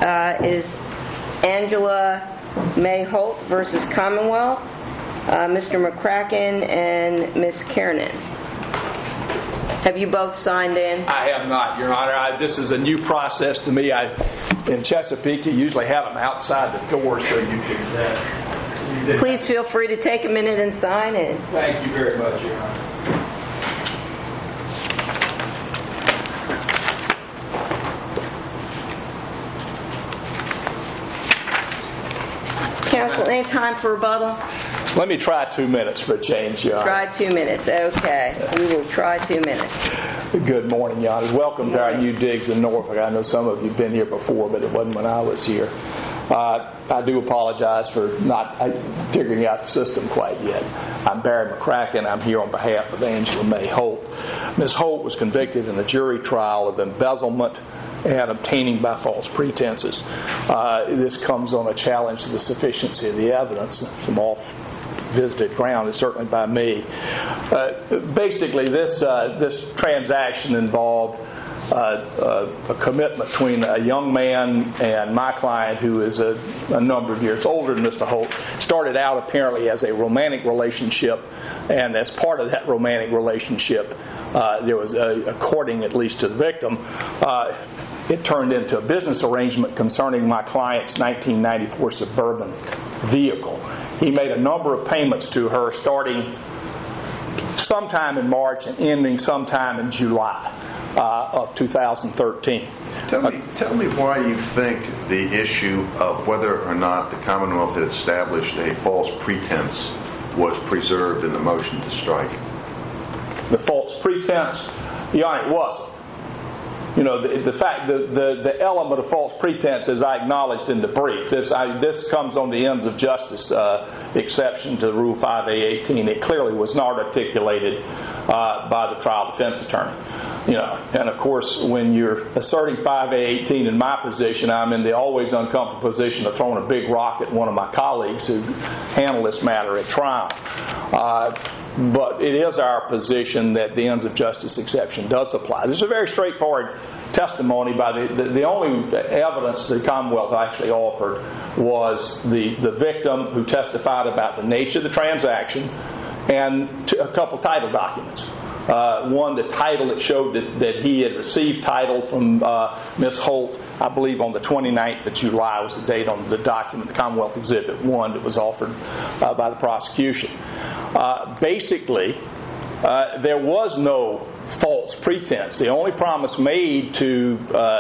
is Angela May Holt versus Commonwealth. Mr. McCracken and Ms. Kiernan. Have you both signed in? I have not, Your Honor. This is a new process to me. In Chesapeake, you usually have them outside the door so you can... Please feel free to take a minute and sign in. Thank you very much, Your Honor. Counsel, any time for rebuttal? Let me try 2 minutes for a change, Your Honor. Try 2 minutes. Okay. We will try 2 minutes. Good morning, Your Honor. Welcome to our new digs in Norfolk. I know some of you have been here before, but it wasn't when I was here. I do apologize for not figuring out the system quite yet. I'm Barry McCracken. I'm here on behalf of Angela May Holt. Ms. Holt was convicted in a jury trial of embezzlement and obtaining by false pretenses. This comes on a challenge to the sufficiency of the evidence. Some off-visited ground, and certainly by me. Basically, this transaction involved a commitment between a young man and my client, who is a number of years older than Mr. Holt. Started out apparently as a romantic relationship, and as part of that romantic relationship, there was, according at least to the victim, it turned into a business arrangement concerning my client's 1994 Suburban vehicle. He made a number of payments to her starting sometime in March and ending sometime in July of 2013. Tell me why you think the issue of whether or not the Commonwealth had established a false pretense was preserved in the motion to strike. The false pretense? Yeah, it wasn't. You know, the fact, the element of false pretense, as I acknowledged in the brief, this comes on the ends of justice exception to Rule 5A18. It clearly was not articulated by the trial defense attorney. You know, and of course, when you're asserting 5A18 in my position, I'm in the always uncomfortable position of throwing a big rock at one of my colleagues who handle this matter at trial. But it is our position that the ends of justice exception does apply. This is a very straightforward testimony by the only evidence the Commonwealth actually offered was the victim, who testified about the nature of the transaction, and a couple title documents. One, the title that showed that he had received title from Ms. Holt, I believe on the 29th of July was the date on the document, the Commonwealth Exhibit 1 that was offered by the prosecution. Basically, there was no false pretense. The only promise made to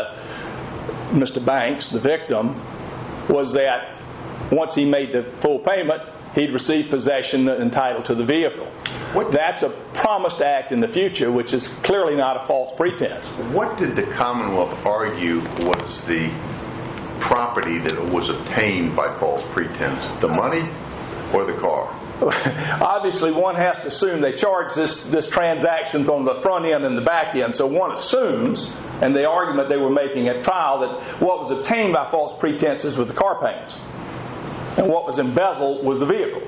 Mr. Banks, the victim, was that once he made the full payment, he'd receive possession and title to the vehicle. That's a promised act in the future, which is clearly not a false pretense. What did the Commonwealth argue was the property that was obtained by false pretense? The money or the car? Obviously, one has to assume they charge this transactions on the front end and the back end. So one assumes, and the argument they were making at trial, that what was obtained by false pretenses was the car payments, and what was embezzled was the vehicle.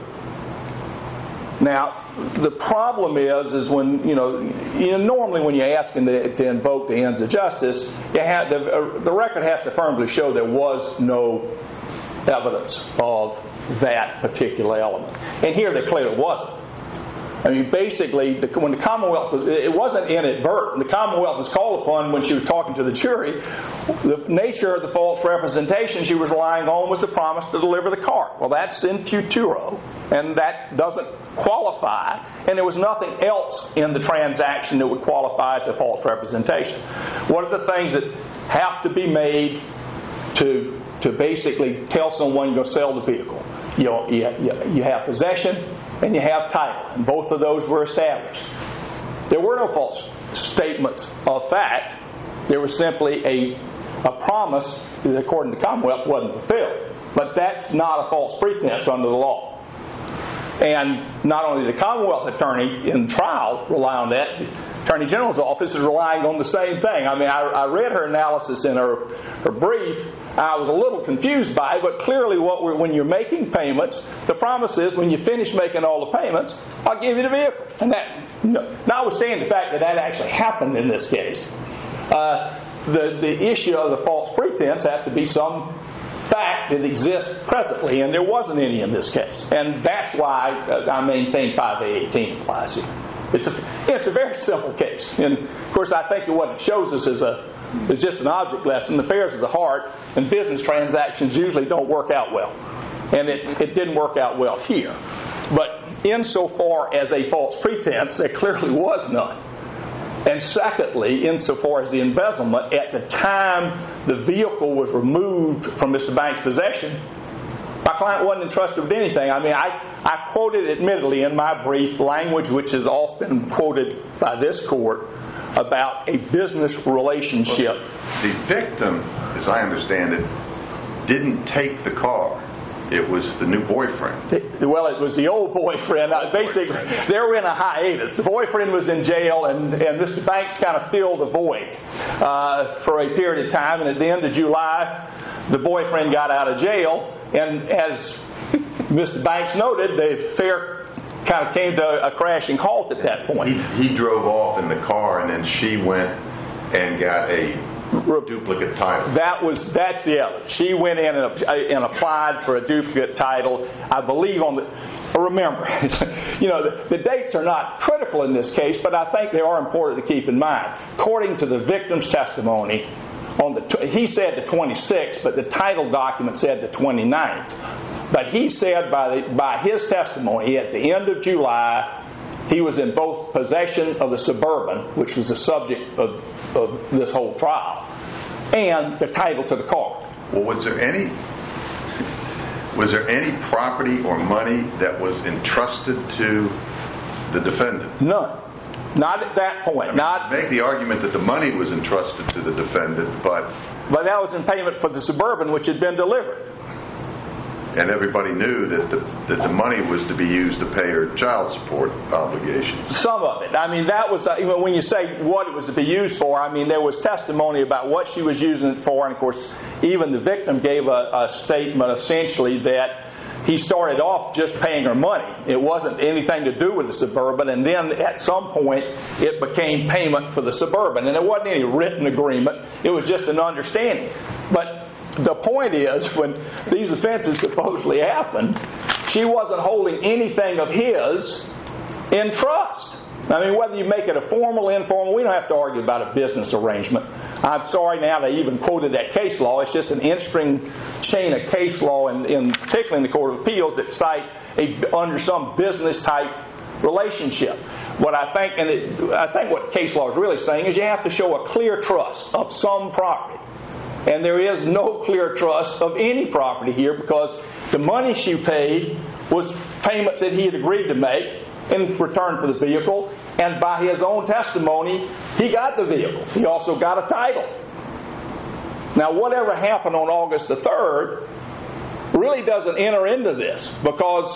Now, the problem is when normally when you're asking to invoke the ends of justice, the record has to firmly show there was no evidence of that particular element, and here there clearly wasn't. I mean, basically, when the Commonwealth it wasn't inadvertent. The Commonwealth was called upon when she was talking to the jury. The nature of the false representation she was relying on was the promise to deliver the car. Well, that's in futuro, and that doesn't qualify. And there was nothing else in the transaction that would qualify as a false representation. What are the things that have to be made to basically tell someone you're going to sell the vehicle? You have possession and you have title, and both of those were established. There were no false statements of fact. There was simply a promise that, according to the Commonwealth, wasn't fulfilled. But that's not a false pretense under the law. And not only did the Commonwealth attorney in trial rely on that, the Attorney General's office is relying on the same thing. I mean, I read her analysis in her brief. I was a little confused by it, but clearly when you're making payments, the promise is when you finish making all the payments, I'll give you the vehicle. And that, notwithstanding the fact that actually happened in this case, the issue of the false pretense has to be some fact that exists presently, and there wasn't any in this case. And that's why I maintain 5A18 applies here. It's a very simple case. And, of course, I think what it shows us is just an object lesson. Affairs of the heart and business transactions usually don't work out well. And it didn't work out well here. But insofar as a false pretense, there clearly was none. And secondly, insofar as the embezzlement, at the time the vehicle was removed from Mr. Banks' possession, my client wasn't entrusted with anything. I mean, I quoted admittedly in my brief language which has often been quoted by this court about a business relationship. The victim, as I understand it, didn't take the car. It was the new boyfriend. Well, it was the old boyfriend. Basically, they were in a hiatus. The boyfriend was in jail, and Mr. Banks kind of filled the void for a period of time. And at the end of July, the boyfriend got out of jail. And as Mr. Banks noted, the affair kind of came to a crashing halt at that point. He drove off in the car, and then she went and got a duplicate title. That's the evidence. She went in and applied for a duplicate title. I believe remember, the dates are not critical in this case, but I think they are important to keep in mind. According to the victim's testimony, he said the 26th, but the title document said the 29th. But he said by his testimony, at the end of July, he was in both possession of the Suburban, which was the subject of this whole trial, and the title to the car. Well, was there any property or money that was entrusted to the defendant? None. Not at that point. Make the argument that the money was entrusted to the defendant, but that was in payment for the Suburban, which had been delivered. And everybody knew that the money was to be used to pay her child support obligations. Some of it. I mean, that was, even when you say what it was to be used for, I mean, there was testimony about what she was using it for. And, of course, even the victim gave a statement essentially that he started off just paying her money. It wasn't anything to do with the Suburban. And then at some point, it became payment for the Suburban. And there wasn't any written agreement. It was just an understanding. But the point is, when these offenses supposedly happened, she wasn't holding anything of his in trust. I mean, whether you make it a formal, informal, we don't have to argue about a business arrangement. I'm sorry now that I even quoted that case law. It's just an interesting chain of case law, particularly in the Court of Appeals, that cite under some business-type relationship. What I think what case law is really saying is you have to show a clear trust of some property. And there is no clear trust of any property here, because the money she paid was payments that he had agreed to make in return for the vehicle. And by his own testimony, he got the vehicle. He also got a title. Now, whatever happened on August the 3rd really doesn't enter into this, because,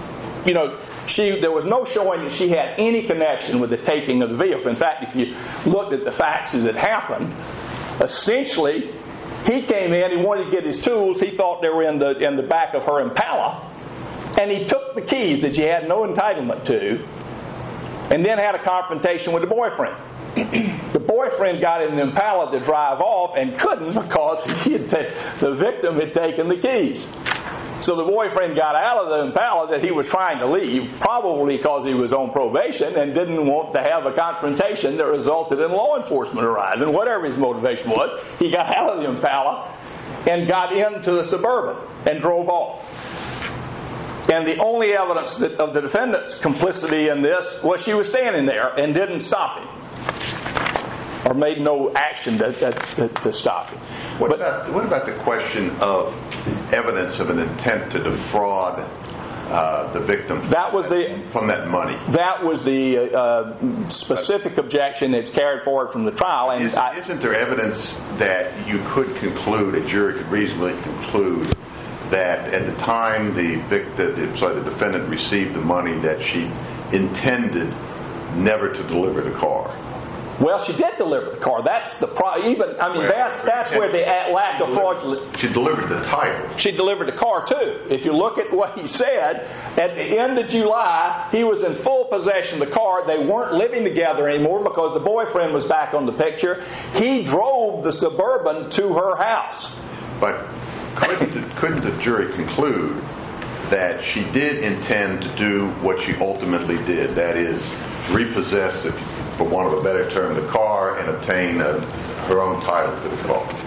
there was no showing that she had any connection with the taking of the vehicle. In fact, if you looked at the facts as it happened, essentially, he came in, he wanted to get his tools, he thought they were in the back of her Impala, and he took the keys that she had no entitlement to, and then had a confrontation with the boyfriend. The boyfriend got in the Impala to drive off and couldn't, because the victim had taken the keys. So the boyfriend got out of the Impala that he was trying to leave, probably because he was on probation and didn't want to have a confrontation that resulted in law enforcement arriving. Whatever his motivation was, he got out of the Impala and got into the Suburban and drove off. And the only evidence of the defendant's complicity in this was she was standing there and didn't stop him, or made no action to stop him. What about the question of evidence of an intent to defraud the victim from that money? That was the specific objection that's carried forward from the trial. And isn't there evidence that you could conclude, a jury could reasonably conclude, that at the time the defendant received the money, that she intended never to deliver the car? Well, she did deliver the car. That's the that's where the lack of fraudulent. She delivered the title. She delivered the car too. If you look at what he said, at the end of July, he was in full possession of the car. They weren't living together anymore because the boyfriend was back on the picture. He drove drove the Suburban to her house. But couldn't the jury conclude that she did intend to do what she ultimately did, that is, repossess, for want of a better term, the car and obtain her own title to the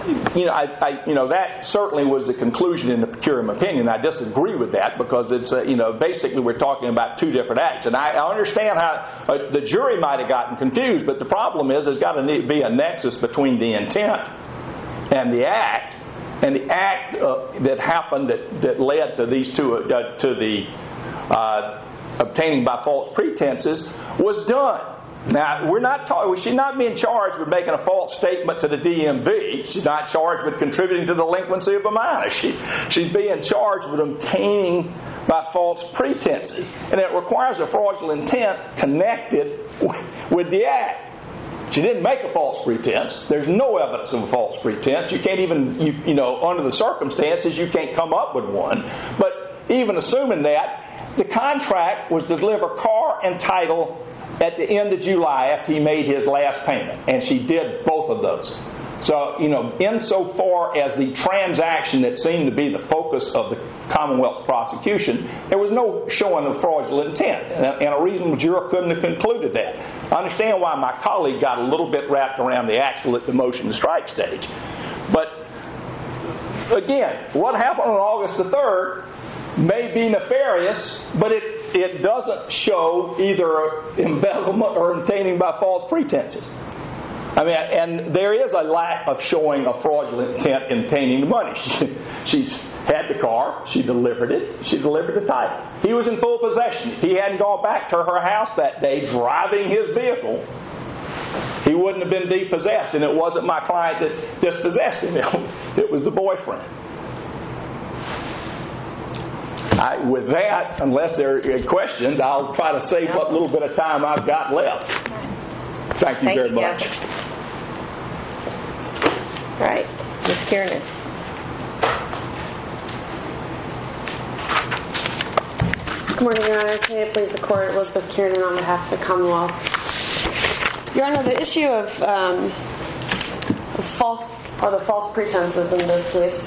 car? That certainly was the conclusion in the per curiam opinion. I disagree with that because it's, basically we're talking about two different acts. And I understand how the jury might have gotten confused, but the problem is there's got to be a nexus between the intent and the act. And the act that happened that led to these two, to the obtaining by false pretenses, was done. Now, she's not being charged with making a false statement to the DMV. She's not charged with contributing to the delinquency of a minor. She's being charged with obtaining by false pretenses. And it requires a fraudulent intent connected with the act. She didn't make a false pretense. There's no evidence of a false pretense. You can't even, under the circumstances, you can't come up with one. But even assuming that, the contract was to deliver car and title at the end of July after he made his last payment. And she did both of those. So, insofar as the transaction that seemed to be the focus of the Commonwealth's prosecution, there was no showing of fraudulent intent. And a reasonable juror couldn't have concluded that. I understand why my colleague got a little bit wrapped around the axle at the motion to strike stage. But, again, what happened on August the 3rd may be nefarious, but it doesn't show either embezzlement or obtaining by false pretenses. And there is a lack of showing a fraudulent intent in obtaining the money. She's had the car, she delivered it, she delivered the title. He was in full possession. If he hadn't gone back to her house that day driving his vehicle, he wouldn't have been depossessed. And it wasn't my client that dispossessed him. It was the boyfriend. With that, unless there are questions, I'll try to save what little bit of time I've got left. Thank you very much. Yes. All right, Ms. Kiernan. Good morning, Your Honor. May it please the Court, Elizabeth Kiernan on behalf of the Commonwealth. Your Honor, the issue of the false pretenses in this case,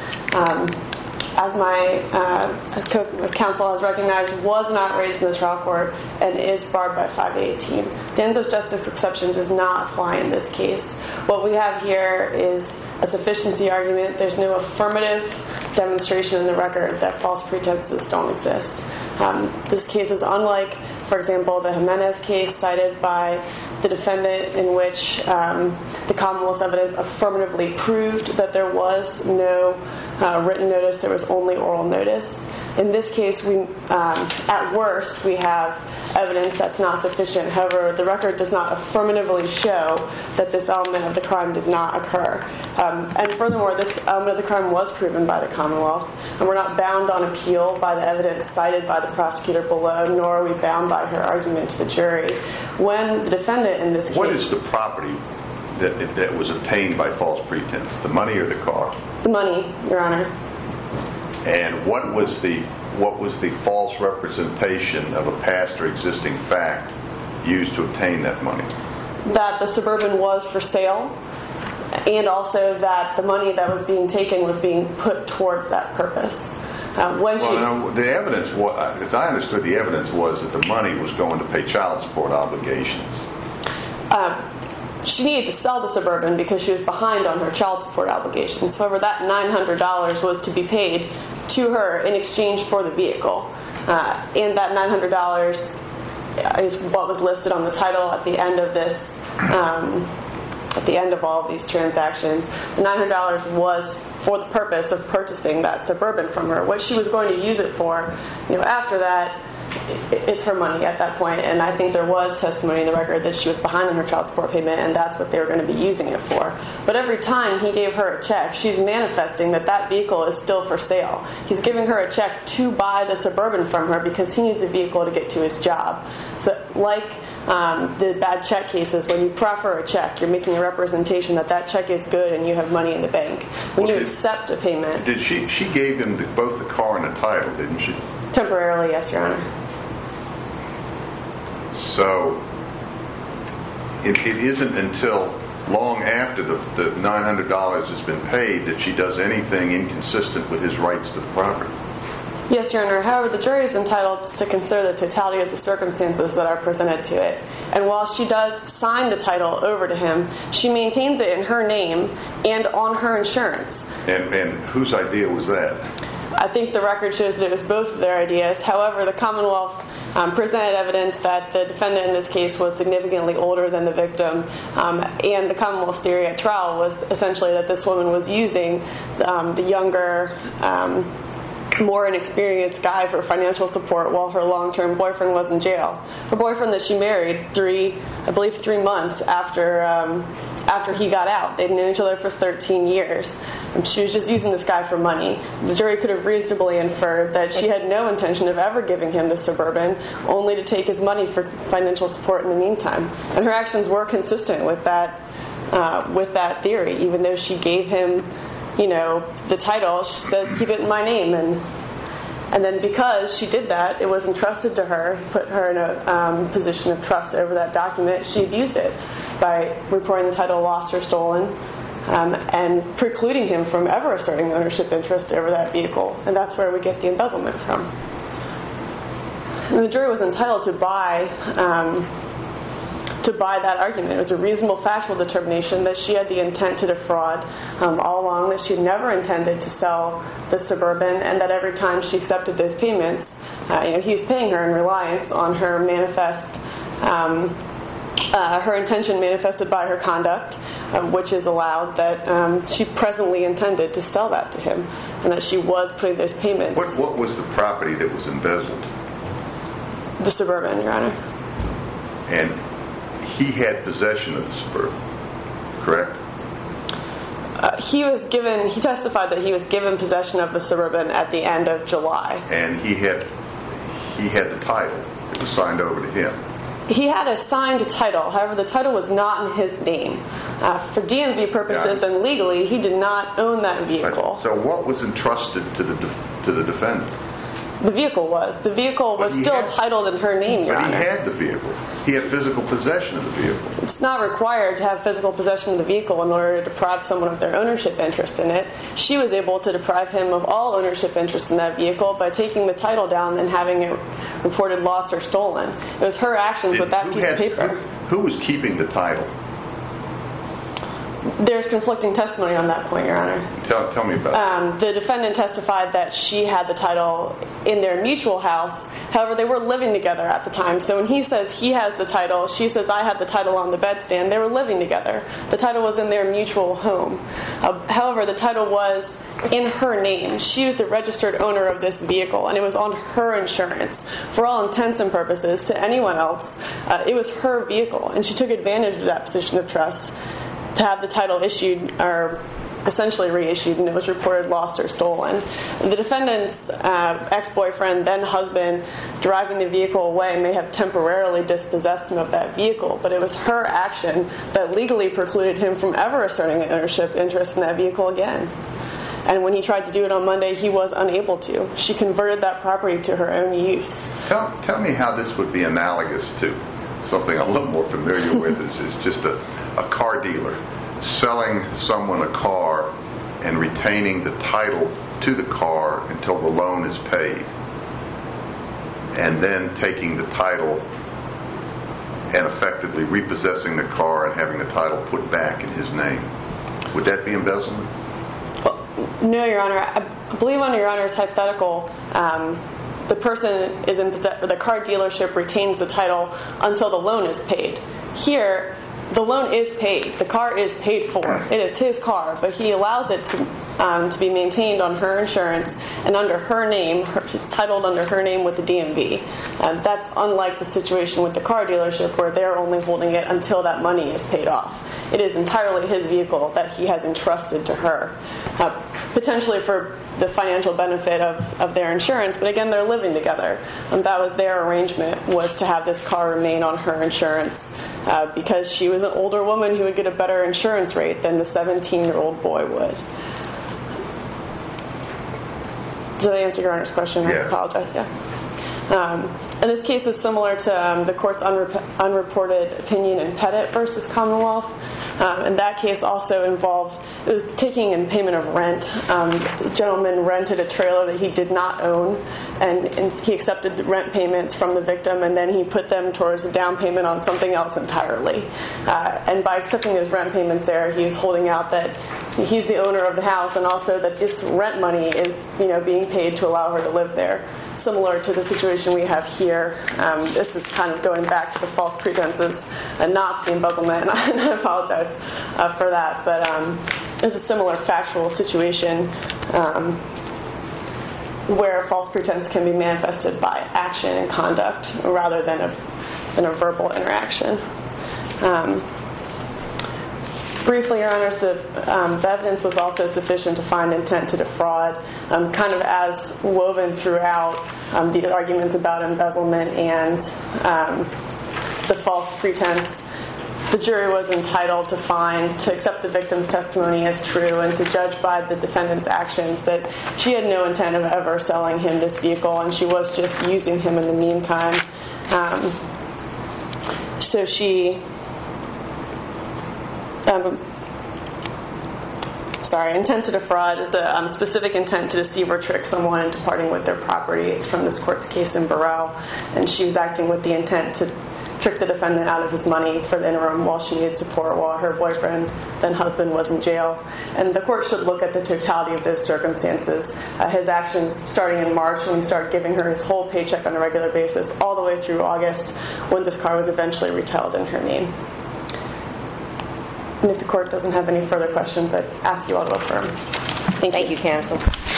as counsel has recognized, was not raised in the trial court and is barred by 518. The ends of justice exception does not apply in this case. What we have here is a sufficiency argument. There's no affirmative demonstration in the record that false pretenses don't exist. This case is unlike, for example, the Jimenez case cited by the defendant, in which the Commonwealth's evidence affirmatively proved that there was no written notice, there was only oral notice. In this case, at worst, we have evidence that's not sufficient. However, the record does not affirmatively show that this element of the crime did not occur. And furthermore, this element of the crime was proven by the Commonwealth, and we're not bound on appeal by the evidence cited by the prosecutor below, nor are we bound by her argument to the jury. When the defendant in this case... What is the property that was obtained by false pretense? The money or the car? The money, Your Honor. And what was the false representation of a past or existing fact used to obtain that money? That the Suburban was for sale, and also that the money that was being taken was being put towards that purpose. The evidence, as I understood, the evidence was that the money was going to pay child support obligations. She needed to sell the Suburban because she was behind on her child support obligations. However, that $900 was to be paid to her in exchange for the vehicle. And that $900 is what was listed on the title at the end of this, at the end of all of these transactions. The $900 was for the purpose of purchasing that Suburban from her. What she was going to use it for, after that, it's for money at that point. And I think there was testimony in the record that she was behind on her child support payment, and that's what they were going to be using it for. But every time he gave her a check, she's manifesting that vehicle is still for sale. He's giving her a check to buy the Suburban from her because he needs a vehicle to get to his job. So like the bad check cases, when you proffer a check, you're making a representation that check is good and you have money in the bank. When you accept a payment... She gave him both the car and the title, didn't she? Temporarily, yes, Your Honor. So it isn't until long after the $900 has been paid that she does anything inconsistent with his rights to the property. Yes, Your Honor. However, the jury is entitled to consider the totality of the circumstances that are presented to it. And while she does sign the title over to him, she maintains it in her name and on her insurance. And whose idea was that? I think the record shows that it was both of their ideas. However, the Commonwealth presented evidence that the defendant in this case was significantly older than the victim, and the Commonwealth's theory at trial was essentially that this woman was using the younger, more inexperienced guy for financial support while her long-term boyfriend was in jail. Her boyfriend that she married 3 months after he got out. They'd known each other for 13 years. And she was just using this guy for money. The jury could have reasonably inferred that she had no intention of ever giving him the Suburban, only to take his money for financial support in the meantime. And her actions were consistent with that theory, even though she gave him the title. She says, keep it in my name. And then because she did that, it was entrusted to her, put her in a position of trust over that document. She abused it by reporting the title lost or stolen and precluding him from ever asserting ownership interest over that vehicle. And that's where we get the embezzlement from. And the jury was entitled to buy that argument. It was a reasonable factual determination that she had the intent to defraud all along, that she never intended to sell the Suburban, and that every time she accepted those payments, he was paying her in reliance on her manifest, her intention manifested by her conduct, which is allowed, that she presently intended to sell that to him, and that she was putting those payments. What was the property that was embezzled? The Suburban, Your Honor. And he had possession of the Suburban, correct? He testified that he was given possession of the Suburban at the end of July. And he had the title. It was signed over to him. He had a signed title. However, the title was not in his name. For DMV purposes and legally, he did not own that vehicle. So what was entrusted to the defendant? The vehicle was. The vehicle was still titled in her name, Your Honor. But he had the vehicle. He had physical possession of the vehicle. It's not required to have physical possession of the vehicle in order to deprive someone of their ownership interest in it. She was able to deprive him of all ownership interest in that vehicle by taking the title down and having it reported lost or stolen. It was her actions with that piece of paper. Who was keeping the title? There's conflicting testimony on that point, Your Honor. Tell me about it. The defendant testified that she had the title in their mutual house. However, they were living together at the time. So when he says he has the title, she says I had the title on the bedstand. They were living together. The title was in their mutual home. However, the title was in her name. She was the registered owner of this vehicle, and it was on her insurance. For all intents and purposes, to anyone else, it was her vehicle, and she took advantage of that position of trust to have the title issued or essentially reissued, and it was reported lost or stolen. And the defendant's ex-boyfriend, then husband, driving the vehicle away may have temporarily dispossessed him of that vehicle, but it was her action that legally precluded him from ever asserting an ownership interest in that vehicle again. And when he tried to do it on Monday, he was unable to. She converted that property to her own use. Tell me how this would be analogous to something I'm a little more familiar with. Is just a car dealer selling someone a car and retaining the title to the car until the loan is paid, and then taking the title and effectively repossessing the car and having the title put back in his name. Would that be embezzlement? No, Your Honor. I believe under Your Honor's hypothetical, the person is in possession, the car dealership retains the title until the loan is paid. Here, the loan is paid. The car is paid for. It is his car, but he allows it to be maintained on her insurance and under her name. It's titled under her name with the DMV. That's unlike the situation with the car dealership where they're only holding it until that money is paid off. It is entirely his vehicle that he has entrusted to her, potentially for the financial benefit of their insurance, but again, they're living together. And that was their arrangement, was to have this car remain on her insurance because she was an older woman who would get a better insurance rate than the 17-year-old boy would. Does that answer Your Honor's question? Yeah. I apologize. Yeah. And this case is similar to the court's unreported opinion in Pettit versus Commonwealth. And that case also involved, it was taking in payment of rent. The gentleman rented a trailer that he did not own, and he accepted the rent payments from the victim, and then he put them towards a down payment on something else entirely. And by accepting his rent payments there, he was holding out that he's the owner of the house, and also that this rent money is, being paid to allow her to live there. Similar to the situation we have here. This is kind of going back to the false pretenses and not the embezzlement, and I apologize for that. But it's a similar factual situation where false pretense can be manifested by action and conduct rather than a verbal interaction. Briefly, Your Honors, the evidence was also sufficient to find intent to defraud, kind of as woven throughout the arguments about embezzlement and the false pretense. The jury was entitled to accept the victim's testimony as true and to judge by the defendant's actions that she had no intent of ever selling him this vehicle, and she was just using him in the meantime. So she... intent to defraud is a specific intent to deceive or trick someone in departing with their property. It's from this court's case in Burrell, and she was acting with the intent to trick the defendant out of his money for the interim while she needed support while her boyfriend, then husband, was in jail. And the court should look at the totality of those circumstances. His actions starting in March when he started giving her his whole paycheck on a regular basis, all the way through August when this car was eventually retailed in her name. And if the court doesn't have any further questions, I'd ask you all to affirm. Thank you, counsel.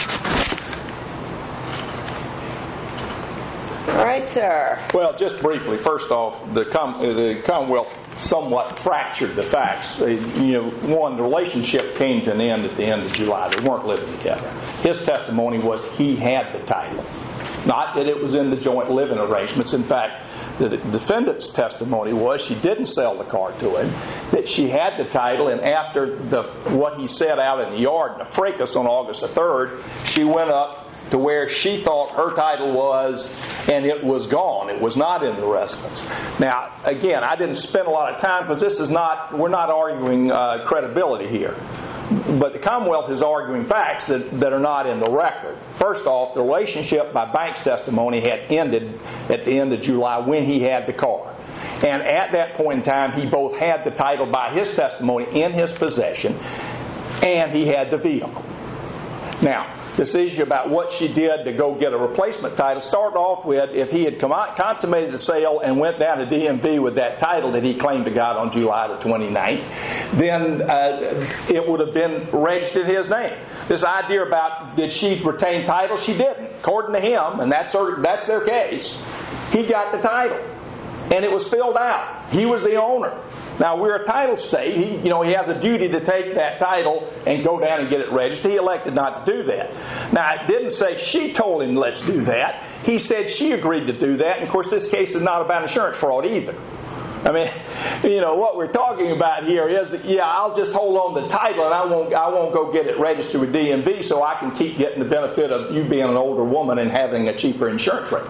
All right, sir. Well, just briefly, first off, the Commonwealth somewhat fractured the facts. One, the relationship came to an end at the end of July. They weren't living together. His testimony was he had the title, not that it was in the joint living arrangements. In fact, the defendant's testimony was she didn't sell the car to him, that she had the title, and after what he said out in the yard in the fracas on August the 3rd, she went up to where she thought her title was, and it was gone. It was not in the residence. Now, again, I didn't spend a lot of time because we're not arguing credibility here. But the Commonwealth is arguing facts that are not in the record. First off, the relationship by Banks' testimony had ended at the end of July when he had the car. And at that point in time, he both had the title by his testimony in his possession, and he had the vehicle. Now, this issue about what she did to go get a replacement title started off with if he had consummated the sale and went down to DMV with that title that he claimed to got on July the 29th, then it would have been registered in his name. This idea about did she retain title? She didn't. According to him, and that's their case, he got the title, and it was filled out. He was the owner. Now, we're a title state. He has a duty to take that title and go down and get it registered. He elected not to do that. Now, it didn't say she told him, let's do that. He said she agreed to do that. And, of course, this case is not about insurance fraud either. I mean, what we're talking about here is, I'll just hold on to the title and I won't go get it registered with DMV so I can keep getting the benefit of you being an older woman and having a cheaper insurance rate.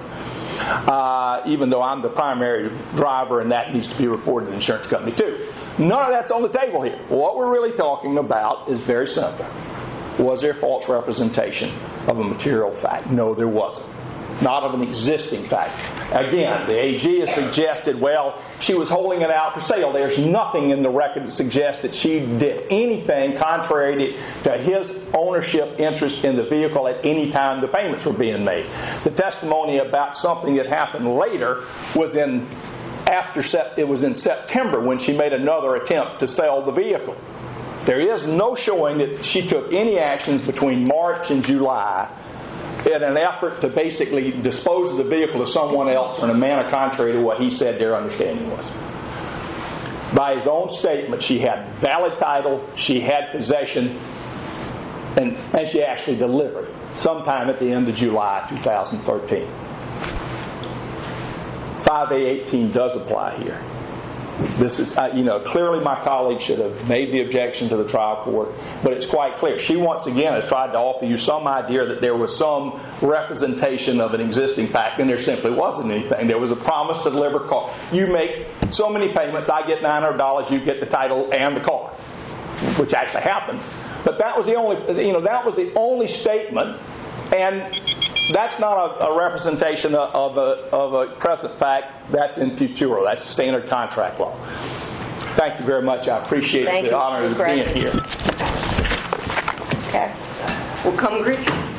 Even though I'm the primary driver and that needs to be reported to the insurance company too. None of that's on the table here. What we're really talking about is very simple. Was there false representation of a material fact? No, there wasn't. Not of an existing fact. Again, the AG has suggested, she was holding it out for sale. There's nothing in the record that suggests that she did anything contrary to his ownership interest in the vehicle at any time the payments were being made. The testimony about something that happened later was in September when she made another attempt to sell the vehicle. There is no showing that she took any actions between March and July in an effort to basically dispose of the vehicle to someone else in a manner contrary to what he said their understanding was. By his own statement, she had valid title, she had possession, and she actually delivered sometime at the end of July 2013. 5A18 does apply here. This is, clearly my colleague should have made the objection to the trial court, but it's quite clear. She once again has tried to offer you some idea that there was some representation of an existing fact, and there simply wasn't anything. There was a promise to deliver car. You make so many payments, I get $900, you get the title and the car. which actually happened. But that was the only statement, and that's not a representation of a present fact. That's in futuro. That's standard contract law. Thank you very much. I appreciate the honor of being here. Okay. We'll come greet you.